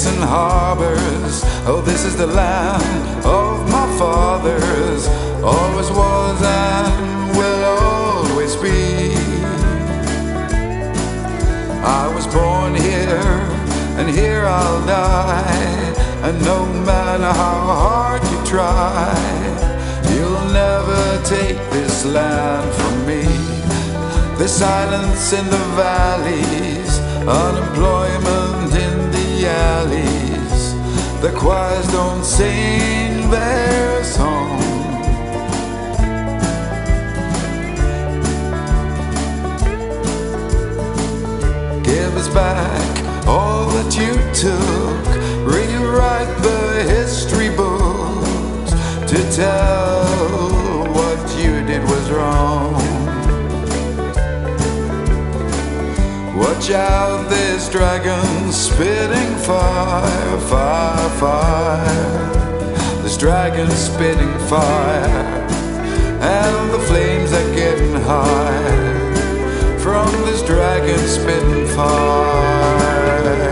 and harbors. Oh, this is the land of my fathers. Always was and will always be. I was born here, and here I'll die. And no matter how hard you try, you'll never take this land from me. The silence in the valleys, unemployment in the alleys. The choirs don't sing their song. Give us back all that you took. Rewrite the history books to tell what you did was wrong. Watch out, this dragon spitting fire, fire, fire. This dragon spitting fire, and the flames are getting high from this dragon spitting fire.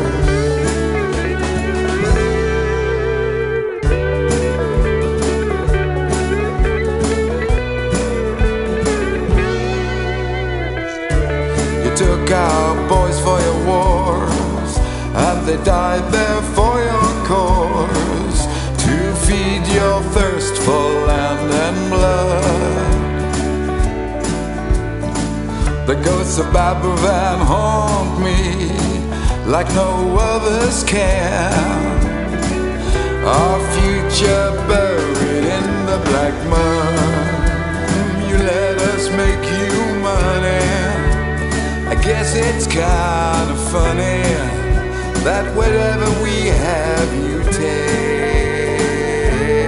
Took our boys for your wars, and they died there for your cause, to feed your thirst for land and blood. The ghosts of Babravan haunt me like no others can. Our future buried in the black mud. You let us make you money. I guess it's kind of funny that whatever we have you take.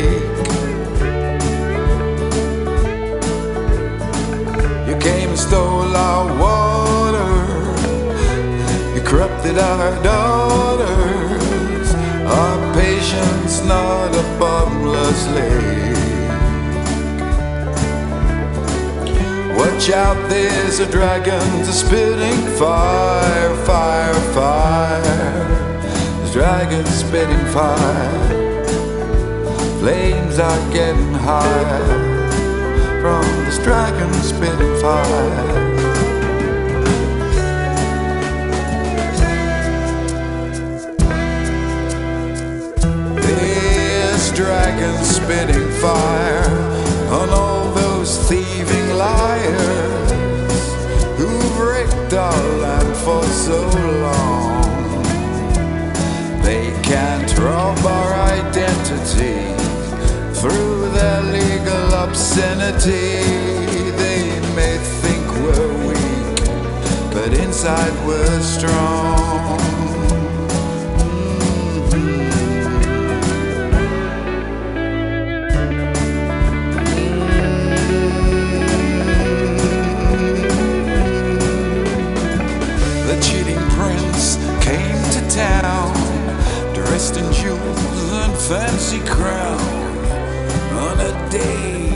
You came and stole our water, you corrupted our daughters, our patience not a bottomless lake. Watch out, there's a dragon to spitting fire, fire, fire. This dragon spitting fire. Flames are getting higher from this dragon spitting fire. This dragon spitting fire on all those thieving liars who've wrecked our land for so long. They can't rob our identity through their legal obscenity. They may think we're weak, but inside we're strong. Came to town, dressed in jewels and fancy crown, on a day